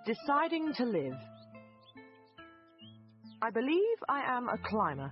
Deciding to live. I believe I am a climber.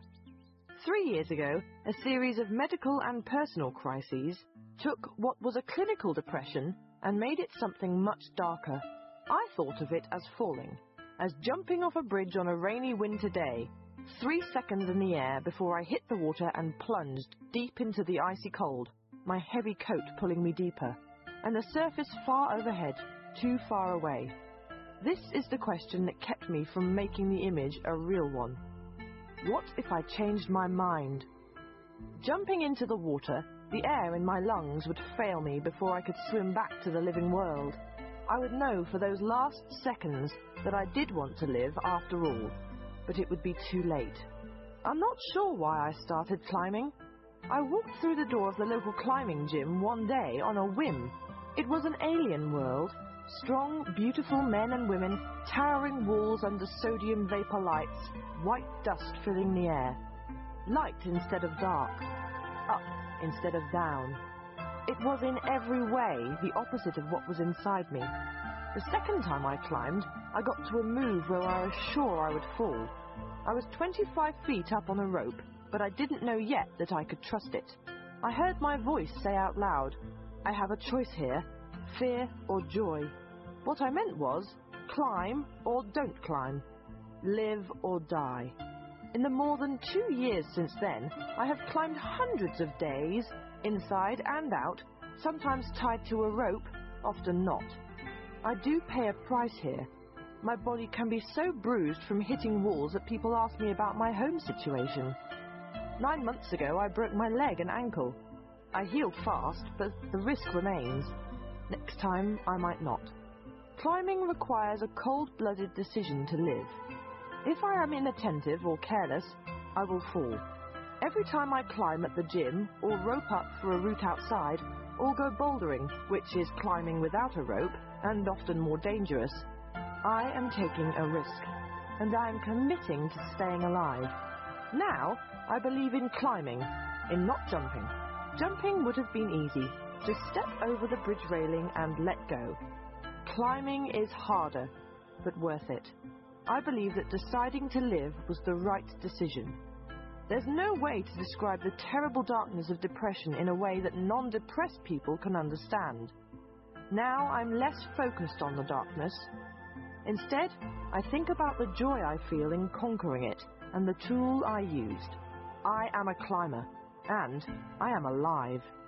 3 years ago, a series of medical and personal crises took what was a clinical depression and made it something much darker. I thought of it as falling, as jumping off a bridge on a rainy winter day, 3 seconds in the air before I hit the water and plunged deep into the icy cold, my heavy coat pulling me deeper, and the surface far overhead, too far away. This is the question that kept me from making the image a real one. What if I changed my mind? Jumping into the water, the air in my lungs would fail me before I could swim back to the living world. I would know for those last seconds that I did want to live after all, but it would be too late. I'm not sure why I started climbing. I walked through the door of the local climbing gym one day on a whim. It was an alien world. Strong, beautiful men and women, towering walls under sodium vapor lights, white dust filling the air. Light instead of dark, up instead of down. It was in every way the opposite of what was inside me. The second time I climbed, I got to a move where I was sure I would fall. I was 25 feet up on a rope, but I didn't know yet that I could trust it. I heard my voice say out loud, "I have a choice here. Fear or joy." What I meant was, climb or don't climb. Live or die. In the more than 2 years since then, I have climbed hundreds of days, inside and out, sometimes tied to a rope, often not. I do pay a price here. My body can be so bruised from hitting walls that people ask me about my home situation. 9 months ago, I broke my leg and ankle. I healed fast, but the risk remains. Next time, I might not. Climbing requires a cold-blooded decision to live. If I am inattentive or careless, I will fall. Every time I climb at the gym, or rope up for a route outside, or go bouldering, which is climbing without a rope, and often more dangerous, I am taking a risk, and I am committing to staying alive. Now, I believe in climbing, in not jumping. Jumping would have been easy. Just step over the bridge railing and let go. Climbing is harder, but worth it. I believe that deciding to live was the right decision. There's no way to describe the terrible darkness of depression in a way that non-depressed people can understand. Now I'm less focused on the darkness. Instead, I think about the joy I feel in conquering it and the tool I used. I am a climber, and I am alive.